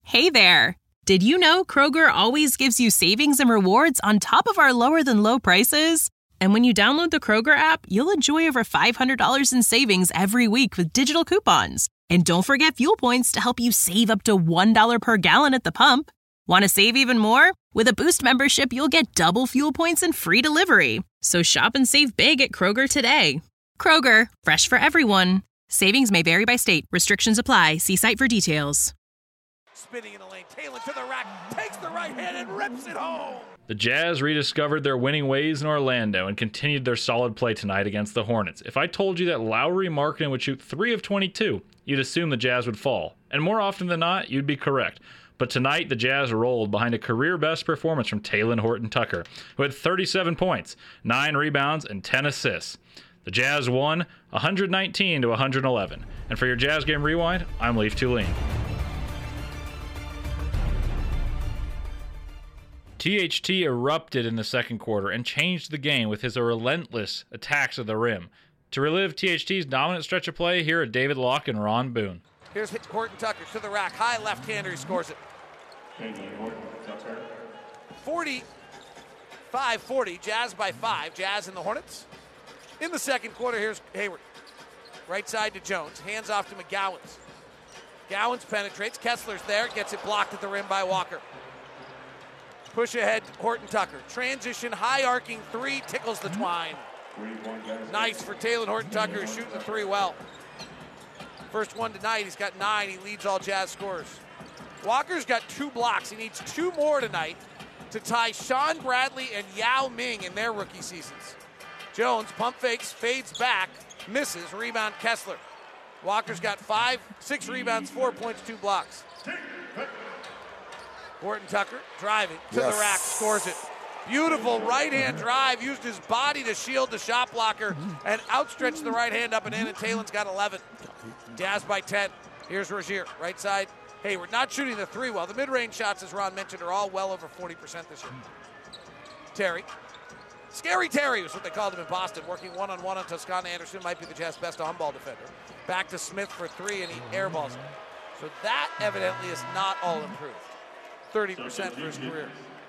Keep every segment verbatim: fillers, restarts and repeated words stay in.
Hey there! Did you know Kroger always gives you savings and rewards on top of our lower-than-low prices? And when you download the Kroger app, you'll enjoy over five hundred dollars in savings every week with digital coupons. And don't forget fuel points to help you save up to one dollar per gallon at the pump. Want to save even more? With a Boost membership, you'll get double fuel points and free delivery. So shop and save big at Kroger today. Kroger, fresh for everyone. Savings may vary by state. Restrictions apply. See site for details. Spinning in the lane, Taylor to the rack, takes the right hand and rips it home. The Jazz rediscovered their winning ways in Orlando and continued their solid play tonight against the Hornets. If I told you that Lauri Markkanen would shoot three of twenty-two, you'd assume the Jazz would fall. And more often than not, you'd be correct. But tonight, the Jazz rolled behind a career-best performance from Talen Horton-Tucker, who had thirty-seven points, nine rebounds, and ten assists. The Jazz won one nineteen to one eleven. And for your Jazz Game Rewind, I'm Leif Tulane. T H T erupted in the second quarter and changed the game with his relentless attacks at the rim. To relive T H T's dominant stretch of play, here are David Locke and Ron Boone. Here's Horton-Tucker to the rack, high left-hander, he scores it. forty-five forty, Jazz by five, Jazz and the Hornets. In the second quarter, here's Hayward. Right side to Jones, hands off to McGowens. Gowens penetrates, Kessler's there, gets it blocked at the rim by Walker. Push ahead, Horton-Tucker. Transition, high arcing three, tickles the twine. Nice for Talen Horton-Tucker, who's shooting the three well. First one tonight, he's got nine. He leads all Jazz scorers. Walker's got two blocks. He needs two more tonight to tie Sean Bradley and Yao Ming in their rookie seasons. Jones pump fakes, fades back, misses. Rebound Kessler. Walker's got five, six rebounds, four points, two blocks. Horton-Tucker driving to yes. the rack, scores it. Beautiful right-hand drive, used his body to shield the shot blocker and outstretched the right hand up and in, and Talen's got eleven. Jazz by ten. Here's Rozier, right side. Hayward not shooting the three well. The mid-range shots, as Ron mentioned, are all well over forty percent this year. Terry. Scary Terry was what they called him in Boston, working one-on-one on Toscana Anderson, might be the Jazz best on-ball defender. Back to Smith for three, and he airballs it. So that evidently is not all improved. thirty percent for his career.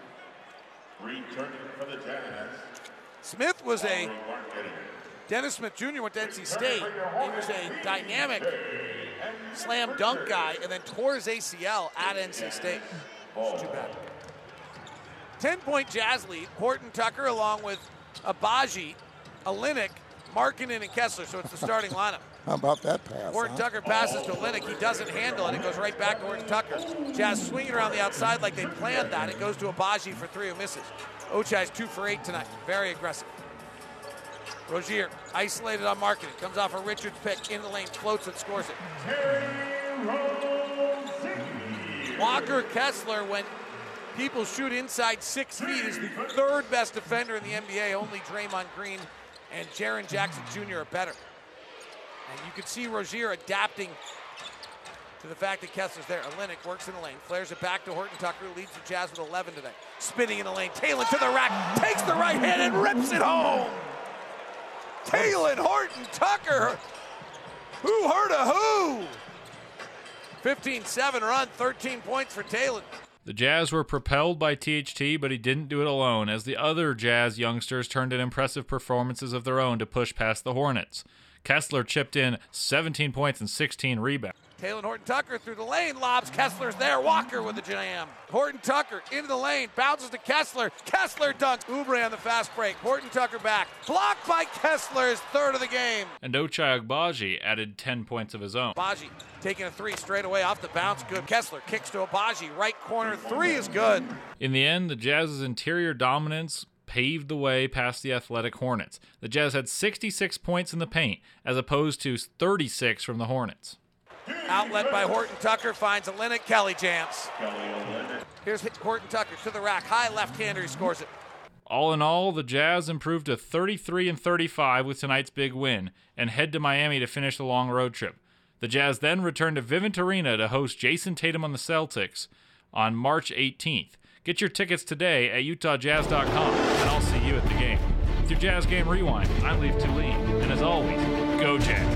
Smith was a, Dennis Smith Junior went to N C State. He was a dynamic slam dunk guy and then tore his A C L at N C State. It's too bad. ten-point Jazz lead. Horton-Tucker along with Agbaji, Olynyk, Markkanen, and Kessler. So it's the starting lineup. How about that pass? Horton-Tucker huh? passes to Olynyk. He doesn't handle it. It goes right back to Horton-Tucker. Jazz swinging around the outside like they planned that. It goes to Agbaji for three who misses. Ochai's two for eight tonight. Very aggressive. Rozier isolated on Markkanen. Comes off a Richards pick in the lane. Floats and scores it. Walker Kessler, when people shoot inside six feet, is the third best defender in the N B A. Only Draymond Green and Jaren Jackson Junior are better. And you can see Rozier adapting to the fact that Kessler's there. Olynyk works in the lane, flares it back to Horton-Tucker, who leads the Jazz with eleven today. Spinning in the lane, Talen to the rack, takes the right hand and rips it home. Talen Horton-Tucker, who hurt a who? fifteen seven run, thirteen points for Talen. The Jazz were propelled by T H T, but he didn't do it alone, as the other Jazz youngsters turned in impressive performances of their own to push past the Hornets. Kessler chipped in seventeen points and sixteen rebounds. Talen Horton-Tucker through the lane, lobs, Kessler's there, Walker with the jam. Horton-Tucker into the lane, bounces to Kessler, Kessler dunks, Oubre on the fast break, Horton-Tucker back, blocked by Kessler, his third of the game. And Ochai Agbaji added ten points of his own. Agbaji taking a three straight away off the bounce, good. Kessler kicks to Agbaji, right corner, three is good. In the end, the Jazz's interior dominance paved the way past the athletic Hornets. The Jazz had sixty-six points in the paint, as opposed to thirty-six from the Hornets. Outlet by Horton-Tucker, finds Olynyk, Kelly jams. Here's Horton-Tucker to the rack, high left-hander, he scores it. All in all, the Jazz improved to thirty-three and thirty-five with tonight's big win, and head to Miami to finish the long road trip. The Jazz then return to Vivint Arena to host Jason Tatum on the Celtics on March eighteenth. Get your tickets today at utah jazz dot com, and I'll see you at the game. With your Jazz Game Rewind, I'm Leif Tulane, and as always, go Jazz!